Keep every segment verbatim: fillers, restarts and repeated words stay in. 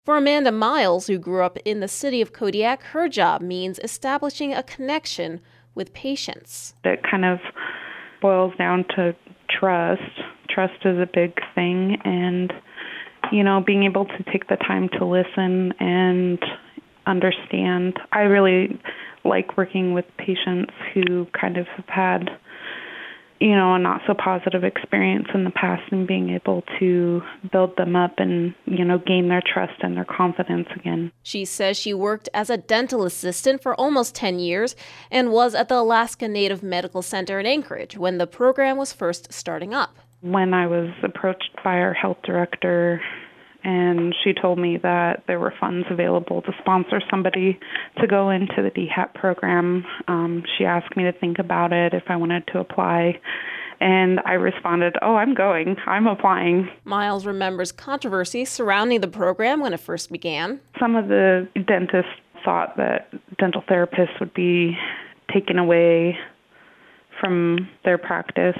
For Amanda Miles, who grew up in the city of Kodiak, her job means establishing a connection with patients. It kind of boils down to trust. Trust is a big thing, and, you know, being able to take the time to listen and understand. I really like working with patients who kind of have had, you know, a not so positive experience in the past, and being able to build them up and, you know, gain their trust and their confidence again. She says she worked as a dental assistant for almost ten years and was at the Alaska Native Medical Center in Anchorage when the program was first starting up. When I was approached by our health director, and she told me that there were funds available to sponsor somebody to go into the D HAT program, um, she asked me to think about it if I wanted to apply. And I responded, oh, I'm going. I'm applying. Miles remembers controversy surrounding the program when it first began. Some of the dentists thought that dental therapists would be taken away from their practice,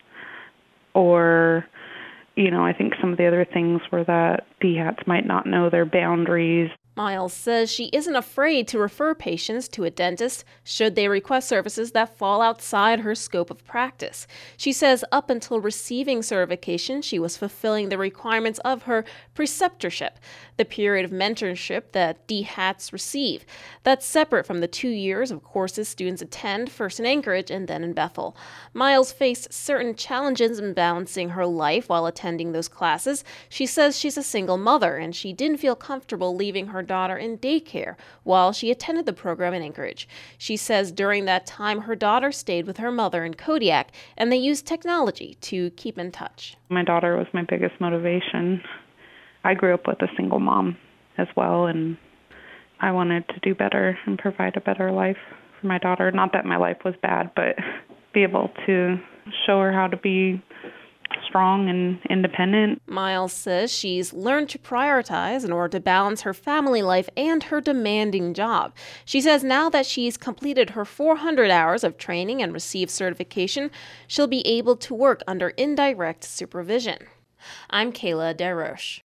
or, you know, I think some of the other things were that D HATs might not know their boundaries. Miles says she isn't afraid to refer patients to a dentist should they request services that fall outside her scope of practice. She says up until receiving certification, she was fulfilling the requirements of her preceptorship, the period of mentorship that D HATs receive. That's separate from the two years of courses students attend, first in Anchorage and then in Bethel. Miles faced certain challenges in balancing her life while attending those classes. She says she's a single mother and she didn't feel comfortable leaving her daughter in daycare while she attended the program in Anchorage. She says during that time, her daughter stayed with her mother in Kodiak, and they used technology to keep in touch. My daughter was my biggest motivation. I grew up with a single mom as well, and I wanted to do better and provide a better life for my daughter. Not that my life was bad, but be able to show her how to be strong and independent. Miles says she's learned to prioritize in order to balance her family life and her demanding job. She says now that she's completed her four hundred hours of training and received certification, she'll be able to work under indirect supervision. I'm Kayla DeRoche.